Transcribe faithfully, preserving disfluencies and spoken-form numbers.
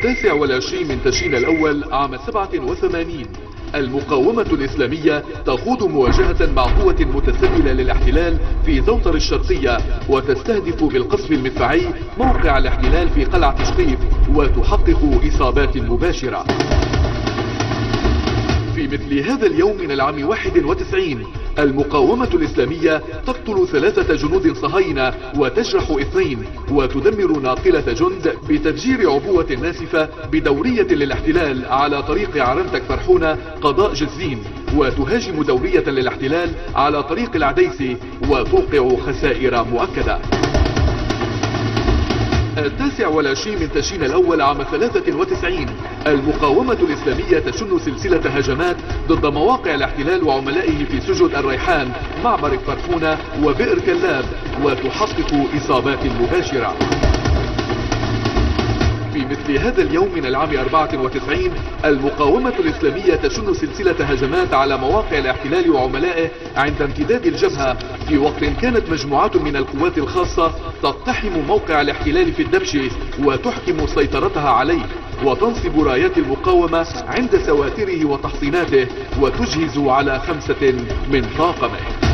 التاسع والعشرين من تشرين الأول عام سبعة وثمانين المقاومة الإسلامية تخوض مواجهة مع قوة متسللة للاحتلال في زوطر الشرقية، وتستهدف بالقصف المدفعي موقع الاحتلال في قلعة شقيف، وتحقق إصابات مباشرة. في مثل هذا اليوم من العام واحد وتسعين المقاومة الإسلامية تقتل ثلاثة جنود صهاينة وتجرح اثنين، وتدمر ناقلة جند بتفجير عبوة ناسفة بدورية للاحتلال على طريق عرنتك فرحونة قضاء جزين، وتهاجم دورية للاحتلال على طريق العديسي وتوقع خسائر مؤكدة. التاسع والعشرين من تشرين الأول عام ثلاثة وتسعين المقاومة الإسلامية تشن سلسلة هجمات ضد مواقع الاحتلال وعملائه في سجد الريحان، معبر فرحونة وبئر كلاب، وتحقق إصابات مباشرة. في مثل هذا اليوم من العام أربعة وتسعين المقاومة الإسلامية تشن سلسلة هجمات على مواقع الاحتلال وعملائه عند امتداد الجبهة، في وقت كانت مجموعات من القوات الخاصة تقتحم موقع الاحتلال في الدبش وتحكم سيطرتها عليه، وتنصب رايات المقاومة عند سواتره وتحصيناته، وتجهز على خمسة من طاقمه.